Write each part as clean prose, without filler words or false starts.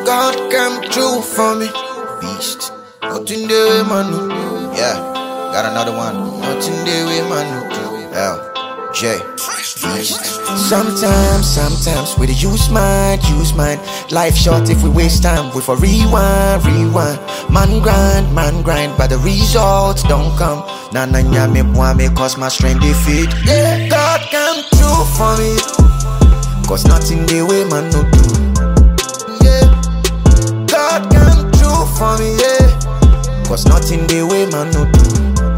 God come true for me. Beast. Nothing there, man. Yeah, got another one. Nothing there, man. L.J. Beast. Sometimes we use mind. Life short if we waste time. We for rewind. Man grind, but the results don't come. Nah, me boy, me cause my strength defeat. Yeah, God come true for me. Cause nothing the way man no do. Yeah, God come true for me, yeah. Cause nothing the way man no do.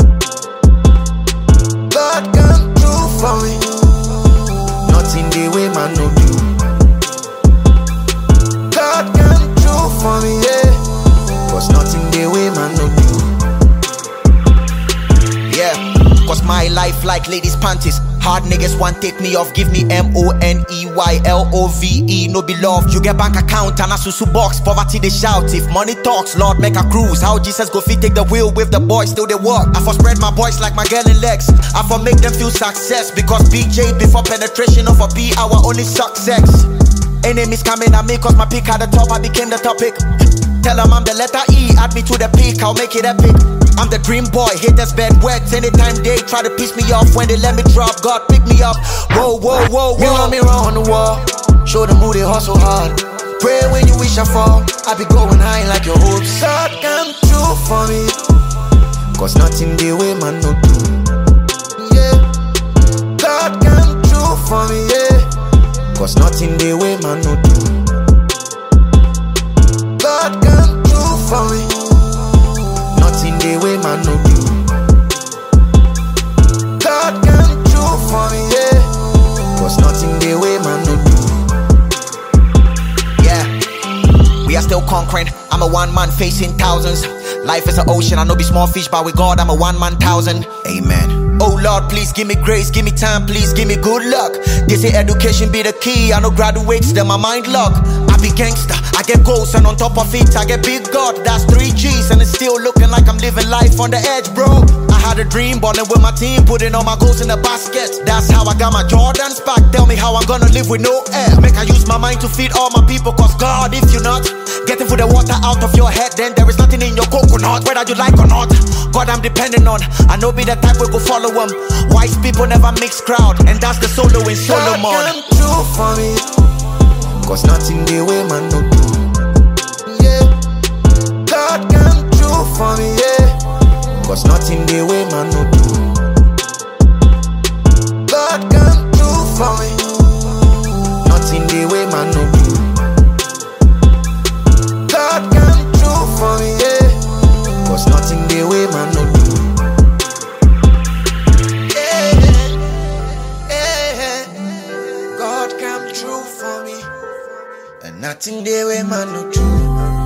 God come true for me. Nothing the way man no do. God come true for me, yeah. Cause nothing the way man no do. Yeah, cause my life like ladies' panties. Hard niggas want take me off, give me MONEYLOVE. No be love, you get bank account and a susu box. Poverty they shout, if money talks, Lord make a cruise. How Jesus go fit take the wheel with the boys till they walk. I for spread my boys like my girl in legs. I for make them feel success, because BJ before penetration of a B, our only success. Enemies coming at me cause my pick at the top, I became the topic. Tell them I'm the letter E, add me to the peak, I'll make it epic. I'm the dream boy, haters bed wet. Anytime they try to piss me off, when they let me drop, God pick me up. Whoa. You want me on the wall, show them who they hustle hard. Pray when you wish I fall, I be going high like your hopes. God come true for me, cause nothing the way man no do. Yeah, God come true for me, yeah. Cause nothing the way man no do. God come true for me. Nothing the way man no do. God come true for me, yeah. Cause nothing the way man no do. Yeah, we are still conquering. I'm a one-man facing thousands. Life is an ocean, I know be small fish, but with God I'm a one-man thousand. Amen. Oh Lord, please give me grace, give me time, please give me good luck. They say education be the key, I know graduates, then my mind lock. I be gangster, I get goals, and on top of it I get big God. That's 3 G's and it's still looking like I'm living life on the edge, bro. I had a dream, balling with my team, putting all my goals in the basket. That's how I got my Jordans back. Tell me how I'm gonna live with no air. Make I use my mind to feed all my people, cause God, if you're not getting for the water out of your head, then there is nothing in your coconut, whether you like or not. God I'm depending on, I know be the type we go follow them. Wise people never mix crowd, and that's the solo in Solomon. God come true for me, cause nothing the way man no do. Yeah, God come true for me, yeah. Cause nothing the way man no do. God come true for me. Nothing the way man no do. God come true for me, yeah. Cause nothing the way man no do. Yeah. God come true for me. And nothing the way man no do.